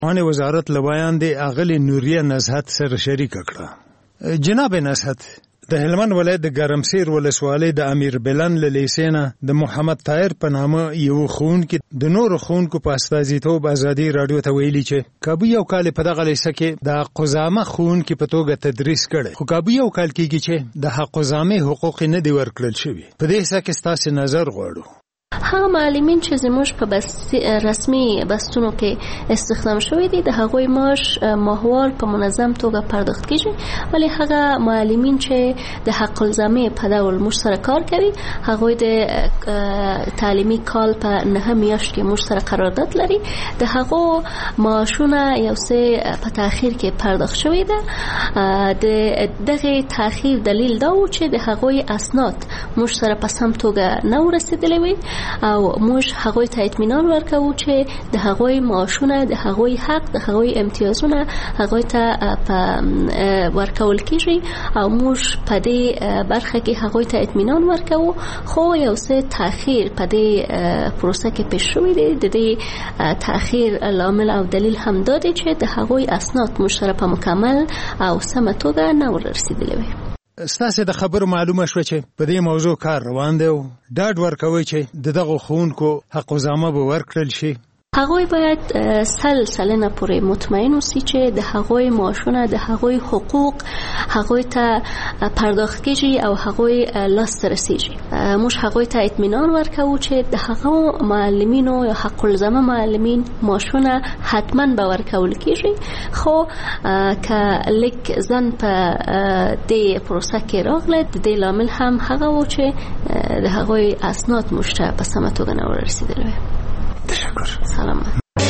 مانه وزارت لویان دی اغلی نوریه نزهت سره شریک کړه. جناب نزهت، د هلمند ولایت د ګرمسیر ولسوالۍ د امیر بلند له لیسې نه د محمد طاهر په نامه یو ښوونکي د نورو ښوونکو په استازیتوب ازادي راډیو ته ویلي چې کابو یو کال په دغه لیسه کې د قزامه ښوونکي په توګه تدریس کړی، خو کابو یو کال کېږي چې د قزامې حقوق نه دی ورکړل شوي. په دې حصه کې ستاسې نظر غواړو. هغه معلمین چې زموږ په رسمي بستونو کې استخدام شوي دي د هغوی معاش ماهوال په منظم توګه پرداخت کیږي، ولی هغه معلمین چې د حق الزامه په ډول موږ سره کار کوي هغوی د تعلیمي کال په 9 میاشت کې موږ سره قرارداد لري، د هغو معاشونه یو څه په تاخير کې پرداخت شوی ده. د دغه تاخير دلیل دا و چې د هغوی اسناد موږ سره په سم توګه نه ورسېدلې وي او موږ هغوی ته اطمینان ورکوو چې د هغوی معاشونه، د هغوی حق، د هغوی امتیازونه هغوی ته ورکول کیږي او موږ په دې برخه کې هغوی ته اطمینان ورکوو. خو یو څه تاخير په دې پروسه کې پیښ شوی دی. د دې تاخير لامل او دلیل هم دا دی چې د هغوی اسناد موږ سره په مکمل او سمه توګه نه ورسېدلې وي. ستاسې د خبرو معلومه شوه چې په دې موضوع کار روان دی او ډاډ ورکوي چې دغه ښوونکو حق الزامه به ورکړل شي. هغوی باید 100% پورې مطمئن اوسي چې د هغوی معاشونه، د هغوی حقوق هغوی ته پرداخت کیږي او هغوی لاسته رسیږي. موږ هغوی ته اطمینان ورکوو چې د هغو معلمینو یا حق الزامه معلمین معاشونه حتما به ورکول کیږي. خو که لیک زن په دې پروسه کې راغله د دې لامل هم هغه و چې د هغوی اسناد موږ ته په سمه توګه نه ورسېدل. تشکر. سلام.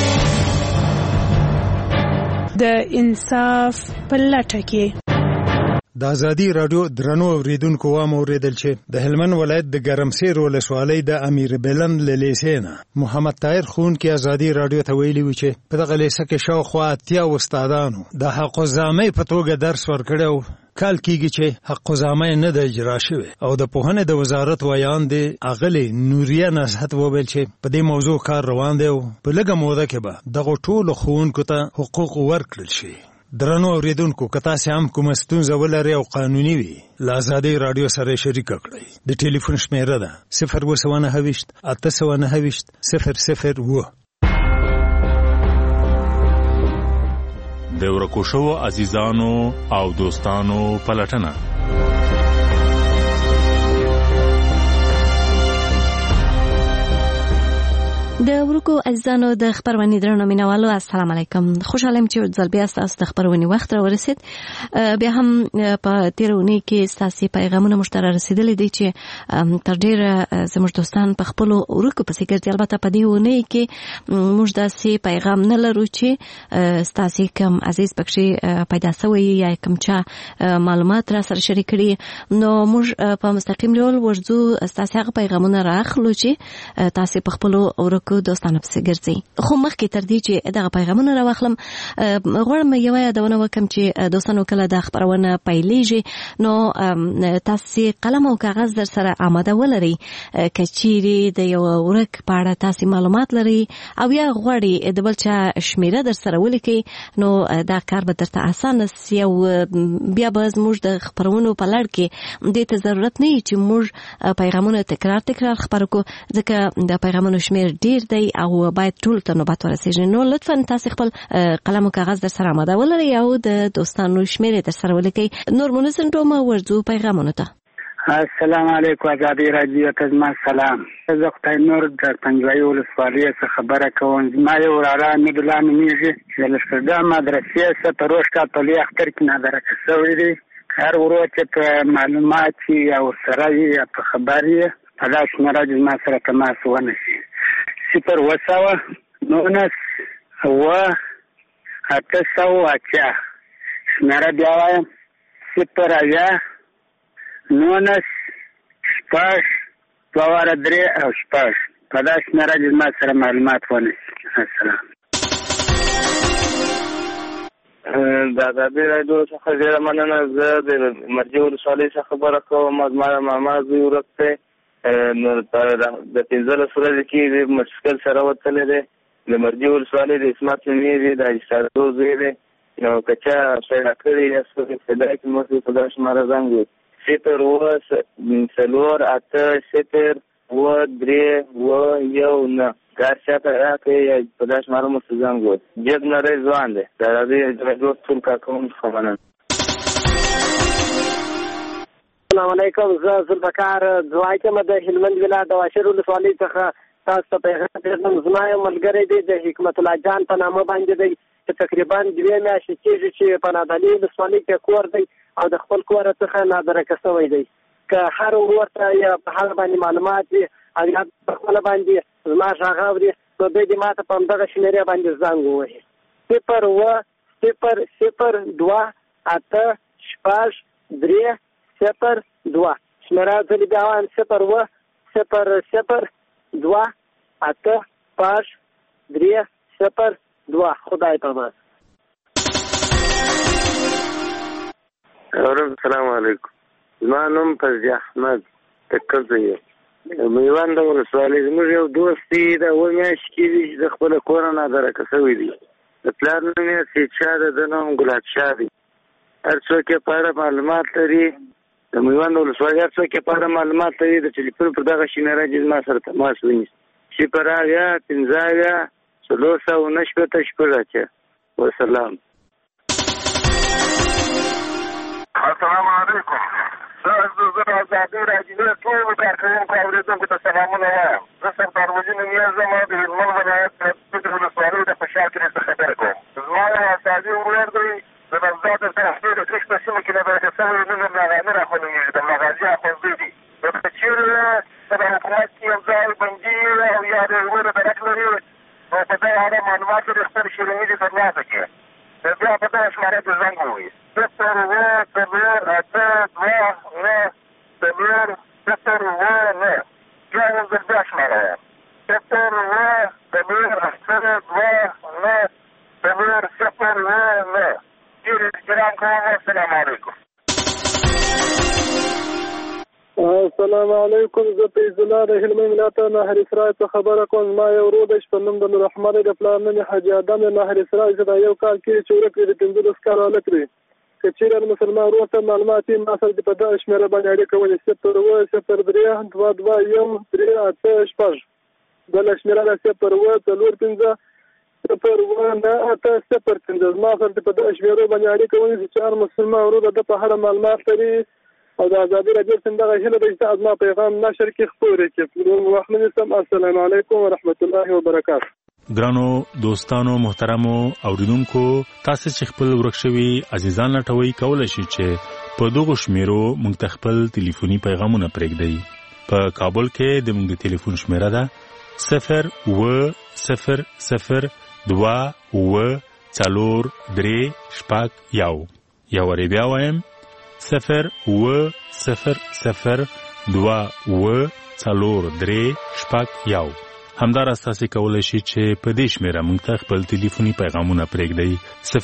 د انصاف په لټه کې د ازادي راډیو درنو اوریدونکو وام اوریدل چې د هلمند ولایت د ګرمسیر ولسوالۍ د امیر بلند له لیسې نه محمد طاهر ښوونکي ازادي راډیو ته ویلي و چې په دغه لیسه کې شاوخوا 80 استادانو د حق الزامه په توګه درس ورکړی او کال کېږي چې حق الزامه نه د اجرا شوی. او د پوهنې د وزارت ویان دی اغلی نوریه نزهت وویل چې په دې موضوع کار روان دی او په لږه موده کې به دغه ټولو ښوونکو ته حقوق ورکړل شي. درنو اوریدونکو، که تاسې هم کومه ستونزه ولرئ او قانوني وي له ازادۍ راډیو سره شریکه کړئ. د ټلیفون شمیره ده 029 829 001. د ورکو شوو عزیزانو او دوستانو پلټنه. د ورکو عزیزانو د خبرونې درنو مینوالو السلام علیکم. خوشاله یم چې ځل بیا تاسو د خبرونې وخت را ورسید. بیا هم په تیرونی کې تاسو پیغامونه مشترک رسیدلې دي چې تر ډیره زموږ دوستان په خپل ورکو پسې ګرځي. البته په دې ونه کې موږ داسې پیغام نه لرو چې تاسو کوم عزیز پکې پیدا شوی یا کوم چا معلومات را سره شریک کړي، نو موږ په مستقیم ډول ورځو تاسو هغه پیغامونه راخلو چې تاسو په خپل ورکو دوستانه پسې ګرځي. خو مخکې تر دې چې دغه پیغامونه راوخلم غواړم یو یادونه وکم چې دوستانو کله د خبرونه پیلېږي نو تاسو قلم او کاغذ در سره آماده ولرئ. کچيري د یو ورک په اړه تاسو معلومات لري او یا غواړئ د بل چا شمیره در سره ولیکئ، نو دا کار به درته اسانه سي او بیا به موږ د خبرونو په لړ کې دې ته ضرورت نه چې موږ پیغامونه تکرار خبرو کو، ځکه د پیغامونو شمیر ډیر دی او باید ټول ته نوبت ورسیږي. نو لطفا تاسو خپل قلم او کاغذ در سره آماده ولرئ او د دوستانو شمیرې در سره ولیکئ. نور منسن دومه ورځو پیغامونه ته. السلام علیکم ازادي راډیو ته زما سلام. زه خدای نور د پنځوي ولسوالۍ څخه خبره کوم. ما یو وراره نبیلا نومیږي چې لښکرګاه مدرسې څخه په روشکا په لوی اختر کې نادرکه شوی دی. هر ورو چې په معلومات یا ورسره یا په خبرې په داسې شمیره زما سره تماس ونشي. 019 808 شمیره بیا وایم 0 9 شپږ 2 3 او شپږ په دا شمیره زما سره معلومات ونیسي. السلام. د ازادي راډیو څخه ډېره مننه. زه د مرجې ولسوالۍ څخه خبره کوم. زما ماما زوی ورک دی، نو د 15 ورځې کې مشکل سره وتلی دی. د مرجې ولسوالۍ د اسمت نومې دی، د حاجي سادو زوی دی. نو که چا پیدا کړی یا څوک ابتدا کې موږ په دا شماره زنګ وي 0-4-3-2-1-3-9 کار چاته راکړئ یا په دا شماره موږ زنګ وي. جګ نری ځوان دی. د راډیو ټول کارکوونکو څخه مننه. السلام علیکم. زه ذوالفقار دعا کوم د هلمند ولایت د واشر ولسوالۍ څخه تاسو ته پیغام درکوم. زما یو ملګری دی د حکمت الله جان په نامه باندې دی چې تقریبا 2 میاشتې کېږي چې په نادعلي ولسوالۍ کې کور دی او د خپل کور څخه نادرکه شوی دی. که هر ورته یا په حال باندې معلومات وي او یا په خپل باندې زما غږ اوري نو دوی دې ماته په همدغه شمېرې باندې زنګ ووهي 0-0-0-2-8-6-3-0-2 شمېره ځلې بیا وایم 0-0-0-2-8-6-3-0-2 خدای پامان. السلام علیکم. زما نوم فضل احمد تکزه یم. میوند ولسوالۍ زموږ یو دوست دی د 2 میاشتې کېږي چې د خپله کوره نادرکه شوی دی. د پلار نوم یې سید شاه دی، د نوم ګلاب شاه دی. هر څوک یې په اړه معلومات لري، د میوند ولسوالۍ هر څوک یې په اړه معلومات لري د ټلیفون پر دغه شمېره چې زما سره تماس ونیسي 0-5-9-4-9 وسلام. السلام علیکم. زه د ازادۍ راډیو ټولو کارکوونکو اورېدونکو ته سلامونه وایم. زه سردار وجود نیاز یم د هلمند ولایت د پټې ولسوالۍ د خوشحال کلي څخه خبر کوم. زما یو استازي ورور دی د بغداد د تحصیل د کښ په سیمه کې نادرکه شوی نوم یې ملاغامیر اخوندزی د مغازي اخوندزی دی. که چېرې په د حکومت کې یو ځای بندي او یا د ورور درک لري نو په دغه اړه معلومات د خپل شیریني دې ترلاسه کړي. بیا په دغه شماره کې زنګ ووهي 0-0-8-9 بیا یو ځل بیا شماره یم 0-0-8-9 ډېر احترام کوم. السلام علیکم. السلام علیکم. زه فیض الله د هلمند ولایت نهر اسرائیل څخه خبره کوم. زما یو ورور دی چې په نوم د نوررحمن د پلار نوم یې حاجي ادم د نهر اسرائیل چې دا یو کال کېږي چې ورک دی د 15 کاله هلک دی. که چېرې مسلمان ورور ته معلومات وي ما سره دې په دغه شمېره باندې اړیکه ونیسي 0-0-3-2-2-1-3-8-6 بله شمېره ده 0-0-4-9-8-0-15 زما سره دې په دغه شمېرو باندې اړیکه ونیسي چې هر مسلمان ورور د په اړه معلومات لري او د ازادي راډیو څخه دغه هیله ده چې زما پیغام نشر کې خپور کړي. السلام علیکم ورحمت الله وبرکاته. ګرانو دوستانو محترمو اوریدونکو، تاسو چې خپل ورک شوي عزیزان لټوي کولای شئ چې په دغه شمیرو موږ ته خپل ټلیفوني پیغامونه پرېږدئ. په کابل کې د موږ د ټلیفون شمیره ده 0-0-0-2-4-3-1 یا وری بیا وایم 0-0-0-2-4-3-1 همدارس تاسو کولای شئ چې په دې شمیره موږ ته خپل ټلیفوني پیغامونه پرېږدئ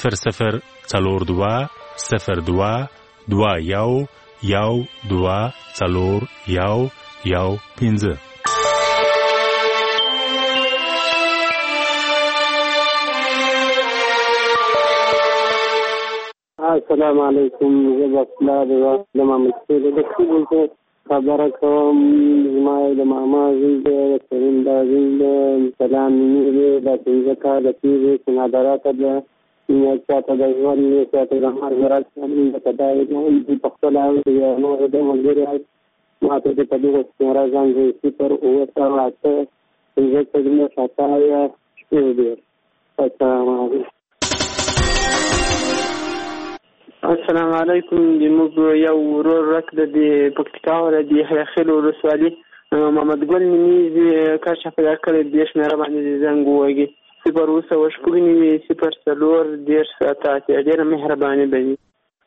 0-0-4-2-1-2-4-1-15. السلام علیکم. زه بسلا د محمد د خپل خبره کوم. زما د ماما زوی دی کریم دا زوی دی سلام نیمه د 15 کاله کېږي چې نادراته ده یا چاته د ژوند یا چاته د مرګ راز باندې کدای دی په خپل یا نور د ملګري ما ته د دغه څنګه ځان دی 0-8-5-9 السلام علیکم. موږ یو ورور رک د پکتیکا ولایت یحیی خیل ولسوالۍ محمد ګل نومیږي کار چې پیدا کړی د شمېره باندې زنګ ووهي 0-4-10 ډېره مهرباني به وي.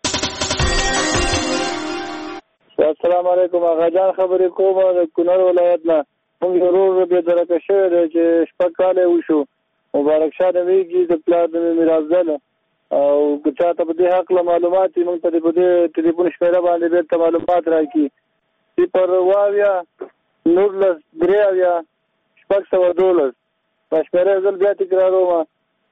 السلام علیکم. آغا جان خبرې کوم د کونړ ولایت نه. موږ ورور بې درکه شوی دی چې 6 کاله وشو. مبارک شاه نومیږي د پلار نوم یې میرافضل او که چاته په دې حقله معلومات وي موږ ته په دې ټلیفون شمېره باندې بېرته معلومات راکړي 0-0-3-612 مشکره ځل بیا تکراروم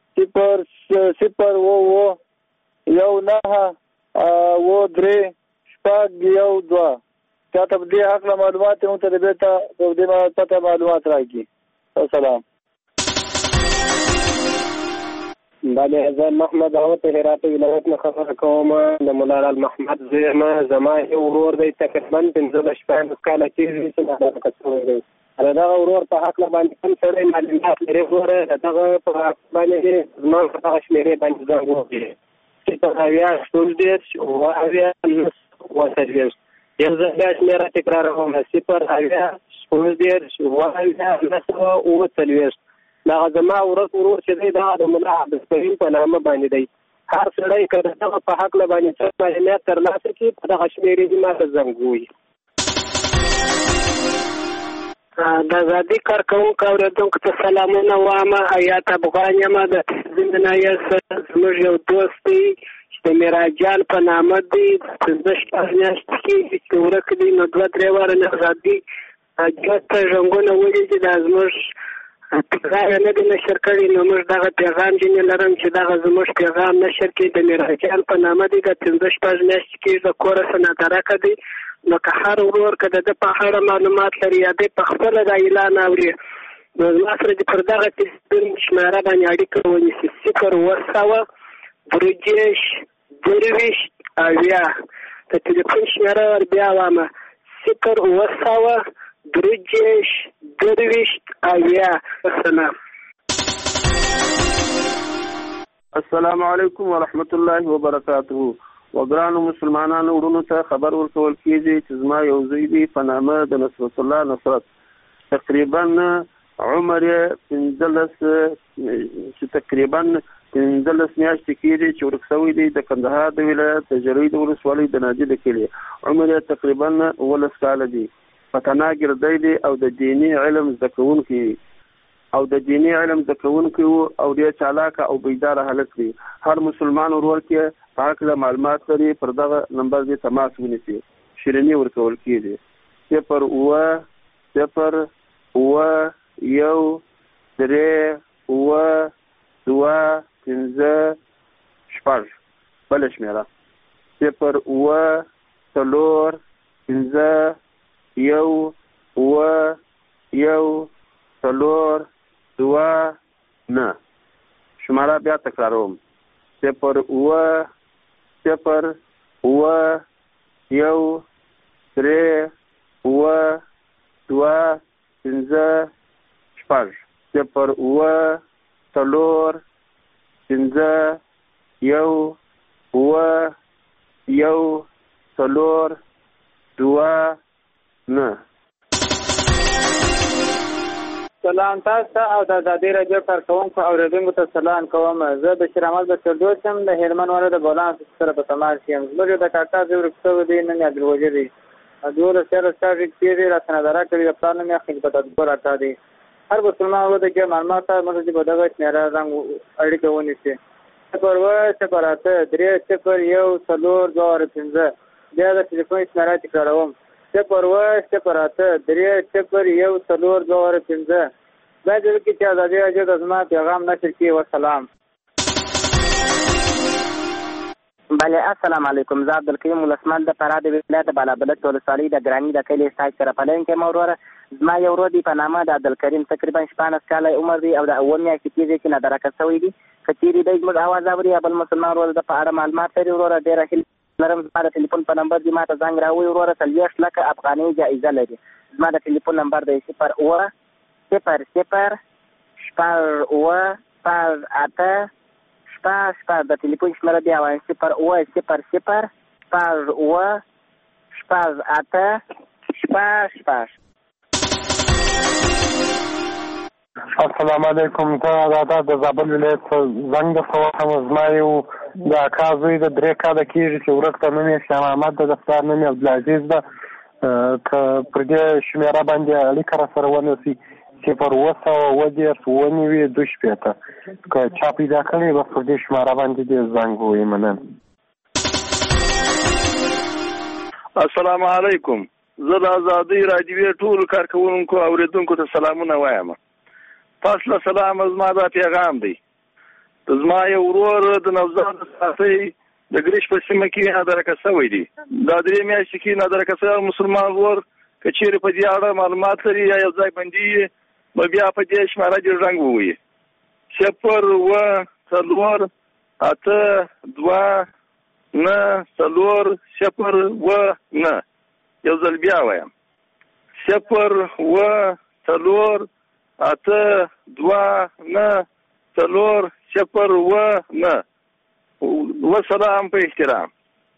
0-0-1-9-3 6-1-2 چاته په دې حق معلومات مو ته بیرته په دې پته معلومات راکړي. السلام. بله زه محمد عوض هرات ولایت نه خبره کوم. د مولا محمد زما یو ورور دی تقریبا 15 کاله کېږي چې دا کڅوړ دی. دغه ورور په حق باندې کوم سره معلومات لري ورور دغه په حق باندې زما په هغه شمیرې باندې ځان وږي چې په اویا ټول دې او اویا وسجل یو ځل شمیره تکراروم 0-9-3 دا زما ورور چې دی دا د مولا عبدالکریم په نامه باندې دی. هر سړی که دغه په حق باندې څه معلومات ترلاسه کړي په دغه شمیرې دې ما ته زنګ ووهي. د ازادي کارکوونکو اورېدونکو ته سلامونه وایم. حیات افغان یم. د زندنایه زموږ یو دوست دی چې د میراجان په نامه دی. 15 میاشتې کېږي چې ورک دی. نو 2-3 واره نه ازادي جوته ژوندونه ولیدي دا زموږ پیغام نه دی نشر کړی. نو موږ دغه پیغام ځینې لرم چې دغه زموږ پیغام نشر کړي. د میراجان په نامه دی. د 15 میاشتې کېږي د کوره سنادرکه دی. نو که هر ورور که د په اړه معلومات لري یا د په خپل د اعلان اوري نو ما سره د پر دغه تلفون شماره باندې اړیکه ونیسي 0-9-2-2 د تلیفون شماره ور بیا وایم 0-9-2-2. السلام علیکم ورحمت الله وبرکاته. وګرانو مسلمانانو ورونو ته خبر ورکول کېږي چې زما یو زوی دی په نامه د نصرت الله نصرت تقریبا عمر یې 15 میاشتې کېږي چې ورک شوی دی د کندهار د ولایت د جرید ولسوالۍ د نادي د کلي. عمر یې تقریبا 19 کاله دی. پتنا ګردی دی او د دیني علم زده کوونکی او ډېر چالاکه او بیداره هلک دی. هر مسلمان ورور کې په هکله معلومات لري پر دغه نمبر دې تماس ونیسي. شیریني ورکول کېږي 0-9-1-3-2-5 بله شمیره 0-9-3-2-1-4-2-9 شماره بیا تکراروم 0-9-3-2-5 سلام تاسو او د ازادي راډیو کارکوونکو اوریدونکو ته سلام کوم. زه د شیر احمد بچردوس یم د هلمند ولایت د بولان سره په تماس یم. زموږ د کاکا زوی ورکسو دی نن عبدالوجید دی. دوله سره سټارټ کیږي را سندره کوي د پلان مې خپل په تدبیر راټا دی. هر مسلمان ورته کې معلومات موږ په دغه شمیره رنګ اړیکه ونیسي 0-1-0-1-4-2-15 بیا د تلیفون شمیره تکراروم 0-1-0-1-4-2-15 دا دې کې چې ازادي راډیو د زما پیغام نشر کړي. والسلام. بله السلام علیکم. زه عبدالکریم ولسمند د فراه د ولایت بالابلد ولسوالۍ د ګراني د کلي سایټ سره پلین کې موروره. زما یو ورور دی په نامه د عبدالکریم تقریبا 15 کاله عمر دی او د 9 میاشتې کېږي چې نادرکه شوی دی. که چیرې دی زموږ اواز اوري یا بل مسلمان ورور د په اړه معلومات لري وروره ډېره هیله لرم زما د ټلیفون په نمبر دی ما ته زنګ راووي وروره 40 لکه افغانۍ جایزه لري. زما د ټلیفون نمبر دی 0-0-0-8 د ټلیفون شمیره دی وایم 0-0-0-8 السلام علیکم. ته دا د زابل ولایت زنګ د فوهم زما یو د اکا زوی د 3 کاله کېږي چې ورک ته نوم یې شاه محمد د پلار نوم یې عبدالعزیز ده. که پر دې شمیره باندې اړیکه را سره ونیسي 0-9-2-2 که چا پیدا کړي بس پر دې شمیره باندې دې زنګ ووهي. مننه. السلام علیکم. زه د ازادي راډیو ټول کارکوونکو اوریدونکو ته سلامونه وایم. پس له سلام زما دا پیغام دی زما یو ورور د نوزاد ساتي د ګریش په سیمه کې نادرکه شوی دی دا 3 میاشتې کې نادرکه شوی مسلمان ورور کچېر په دې اړه معلومات لري یا یو ځای باندې بیا په دې شماره د رنګ ووي 0 و 4 8 2 9 0 و 9 یو ځل بیا وایم 0 و 4 8 2 9 4 0 و 9 وسلام په احترام.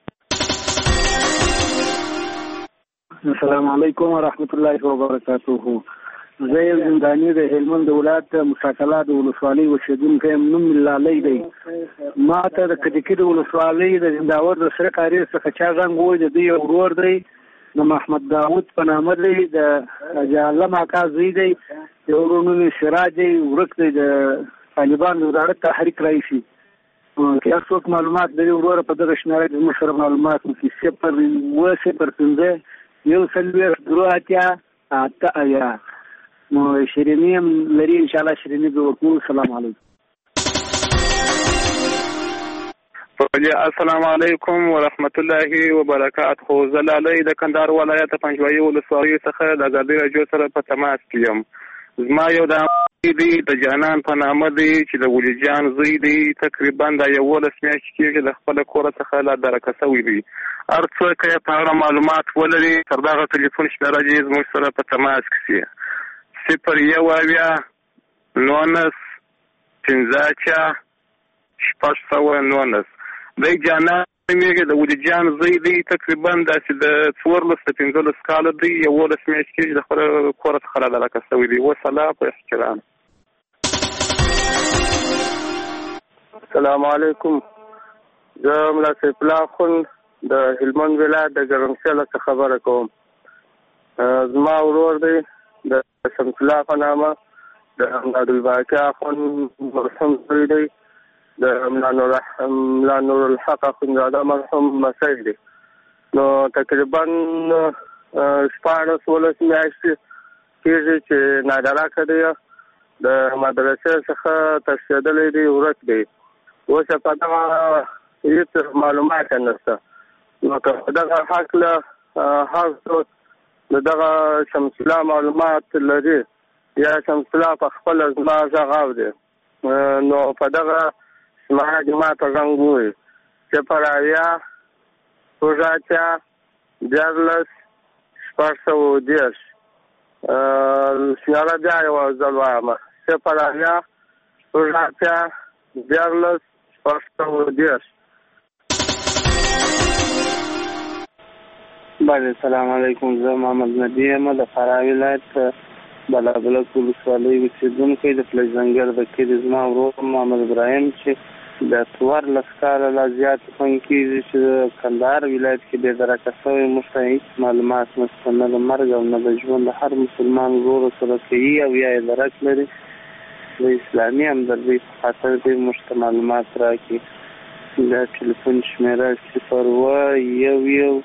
السلام علیکم ورحمۃ اللہ وبرکاتہ. زه یو زندانی د هلمند ولایت مشاکله د ولسوالۍ اوسیدونکی یم. نوم مې لالی دی. ما ته د کجکي د ولسوالۍ د زنداور د سره کاري څخه چا زنګ وویل د دوی یو ورور دی نو محمد داود په نامه دی د جالم اکا زوی دی. یو ورور نوم یې سراج دی ورک دی د طالبانو د تحریک رئیسي. که څوک معلومات لري وروره په دغه شماره کې موږ سره معلومات وکړي 0 یو سلویر درو اتیا اته ایا نو شیرینی هم لري ان شاء الله شیرینی به وکړو. سلام علیکم. السلام علیکم ورحمت الله وبرکاته. زلالی د کندهار ولایت پنجوایي ولسوالۍ څخه د ازادي راډیو سره په تماس کې یم. زما یو د د جانان په نامه دی چې د ولی جان زوی دی تقریبا د 11 میاشتې کېږي د خپل کور څخه لا درکه شوی دی. هر څوک یې په اړه معلومات ولري تر دغه ټلیفون شمېره دې زموږ سره په تماس کې شي 019 دی جانان میږي د ولی جان زوی دی تقریبا داسې د 14 کال دی 11 میاشتې کېږي د خپل کور څخه لا درکه شوی دی. وسلام په احترام. السلام علیکم. زه ملا سیف الله خون د هلمند ولایت د ګرمسیل څخه خبره کوم. زما ورور دی د شمس الله په نامه د عبدالباقي اخون مرحوم زوی دی د ملا نور الحق اخونزاده مرحوم مسئ دی. نو تقریبا 14 میاشتې کېږي چې نادرکه دی د مدرسې څخه تښتېدلی دی ورک دی. اوس په دغه هېڅ معلومات نشته. نو که په دغه هکله هر څوک د دغه شمس الله معلومات لري یا شمس الله په خپله زما غږ اوري نو په دغه شماره کې ما ته زنګ ووایي 0 شماره بیا یو ځل وایم 0 بله. السلام علیکم. زه محمد نبی یم د فراه ولایت بلابلک ولسوالۍ اوسېدونکی د پلج ځنګل د کلي. زما ورور محمد ابراهیم چې د 14 کاله لا زیات خوند کېږي چې د کندهار ولایت کې بې درکه شوی. موږ ته هېڅ معلومات نشته نه د مرګ او نه د ژوند. هر مسلمان ورور سره کوي او یا یې درک لري د اسلامي همدردۍ په خاطر دی موږ ته معلومات راکړي. د ټلیفون شمېره 0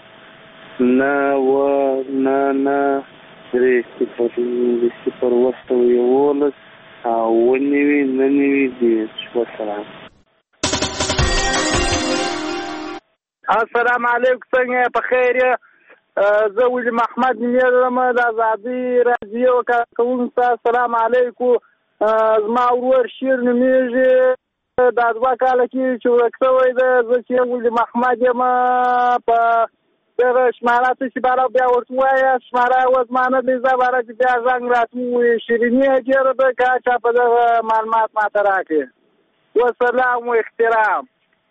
السلام علیکم. څنګه په خیر یې؟ زه ولی محمد نوم یم د ازادي راډیو کارکوونکی. السلام علیکم. زما ورور شیر نومیږي دا 2 کاله کې چې ورک شوی دی. زه چې ولی محمد یم په دغه شماره چې باره بیا ورته ووایه شماره اوس ما نه دی زه باره چې بیا زنګ راته ووایي شیریني یې ډېره ده که چا په دغه معلومات ما ته راکړي. وسلام و احترام.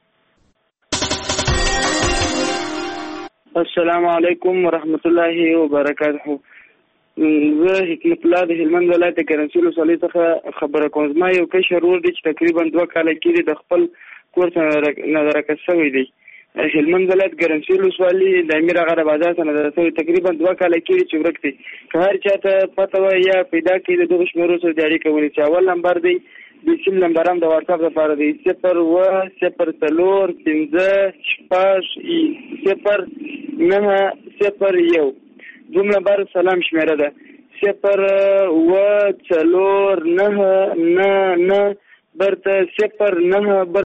السلام علیکم ورحمت الله وبرکاته. زه حکمت الله د هلمند ولایت ګرمسیر ولسوالۍ څخه خبره کوم. زما یو کشر ورور دی چې تقریبا 2 کاله کېږي د خپل کور څخه نادرکه شوی دی. هلمند ولایت ګرمسیر ولسوالۍ د امیر اغا د بازار څخه نادرکه شوی تقریبا 2 کاله کېږي چې ورک دی. که هر چا ته پته وای یا پیدا کړي د دغو شمېرو سره د اړیکه ونیسي. اول نمبر دی د سیم نمبر هم د واتساپ لپاره دی 0 0 0 9 0 1. دوم نمبر سلام شمېره ده 0 4 9 9 برته 0 9